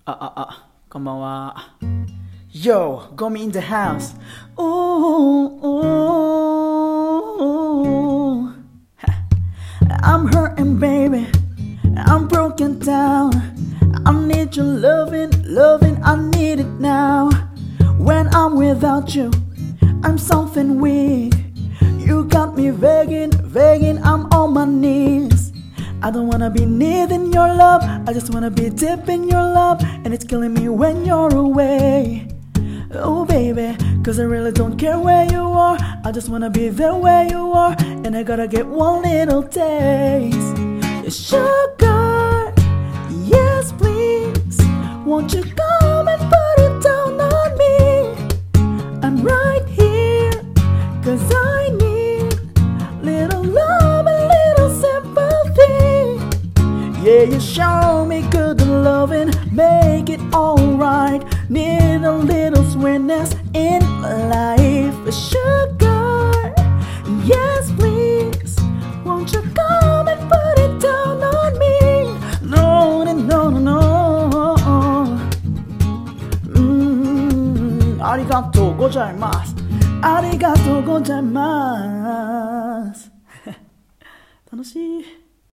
こんばんは。Yo, Gomi in the house. Ooh, I'm hurting, baby. I'm broken down. I need your loving, I need it now. When I'm without you, I'm something weak. You got me begging, I'm on my knees. I don't wanna be needing your love, I just wanna be deep in your love. And it's killing me when you're away. Oh baby, cause I really don't care where you are, I just wanna be there where you are. And I gotta get one little taste. Sugar, yes please, won't you come and put it down on me? I'm right here, cause I need little love and little sympathy. Yeah, you show me good loving, make it alright. Need a little sweetness in my life. Sugar, yes please, won't you come and put it down on me? No, no, no, no, no. ありがとうございます。ありがとうございます。楽しい。